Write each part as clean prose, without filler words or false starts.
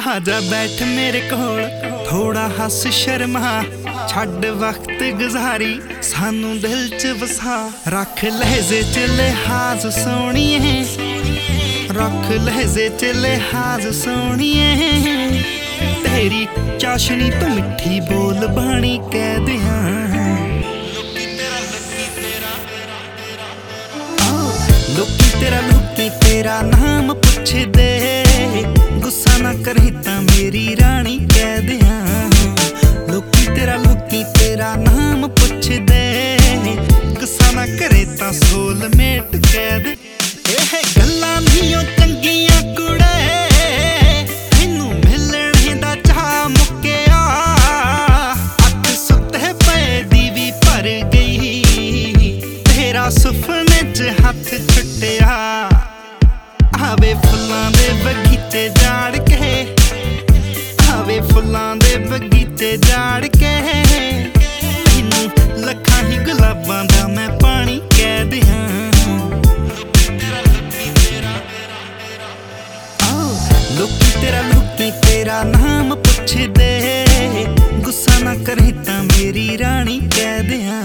आजा बैठ मेरे कोल थोड़ा हस शर्मा छड़ वक्त गुजारी सानू दिल च वसा रख लहजे च लिहाज सोनिए रख लहजे च लिहाज सोनिए तेरी चाशनी तो मिठी बोल बाणी कह दियां लोकी तेरा नाम पुछ दे गुस्सा ना करी तां मेरी रानी कह दियां लोकी तेरा नाम पुछ दे गुस्सा ना करे तां सोलमेट कह दे एह गल्लां नियो चंगियां कुड़े मैनू मिलणे दा चाह मुक्किया अख सुत्ते पे दी भी भर गई तेरा सुपने च हथ छुट्टिया आवे फुल्लां दे बगीचे जाड़ के आवे फुल्लां दे बगीचे जाड़ के मैनू लखां ही गुलाबां दा मैं पानी कह दियां लोकी तेरा नाम पुछ दे गुस्सा ना करी तां मेरी रानी कह दियां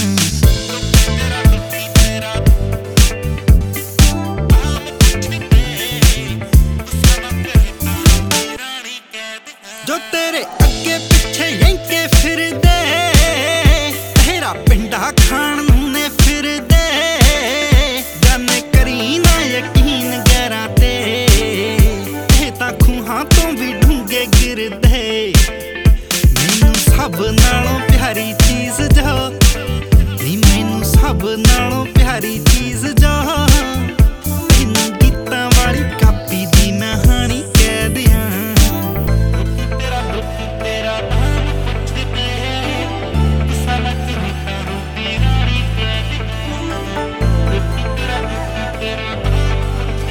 जो तेरे अगे पिछे यंके फिर दे तेरा पिंडा खान ने फिर दे जाने करी ना यकीन गैरा ते तां खूहां तो भी ढूंगे गिर दे मैनू सब नालों प्यारी चीज जो नी मैनू सब नालों प्यारी चीज जो मैनू गीतां वाली कापी दी मैं हानी कह दियां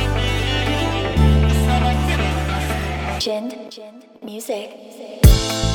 Gen Music.